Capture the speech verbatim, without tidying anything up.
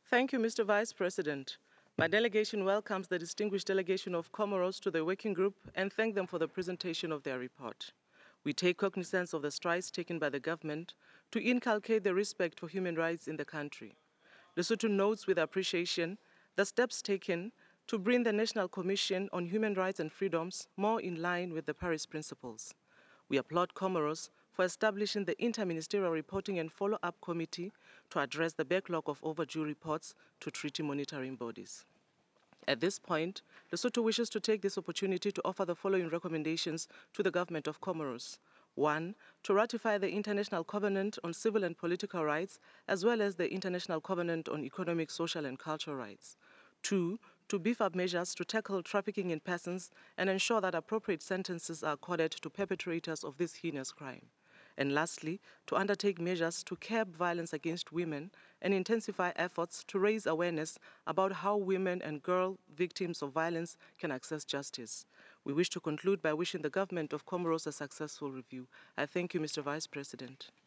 Thank you, Mister Vice President. My delegation welcomes the distinguished delegation of Comoros to the working group and thank them for the presentation of their report. We take cognizance of the strides taken by the government to inculcate the respect for human rights in the country. Lesotho notes with appreciation the steps taken to bring the National Commission on Human Rights and Freedoms more in line with the Paris Principles. We applaud Comoros for establishing the Interministerial Reporting and Follow-up Committee to address the backlog of overdue reports to treaty monitoring bodies. At this point, Lesotho wishes to take this opportunity to offer the following recommendations to the government of Comoros. One, to ratify the International Covenant on Civil and Political Rights, as well as the International Covenant on Economic, Social and Cultural Rights. Two, to beef up measures to tackle trafficking in persons and ensure that appropriate sentences are accorded to perpetrators of this heinous crime. And lastly, to undertake measures to curb violence against women and intensify efforts to raise awareness about how women and girl victims of violence can access justice. We wish to conclude by wishing the government of Comoros a successful review. I thank you, Mister Vice President.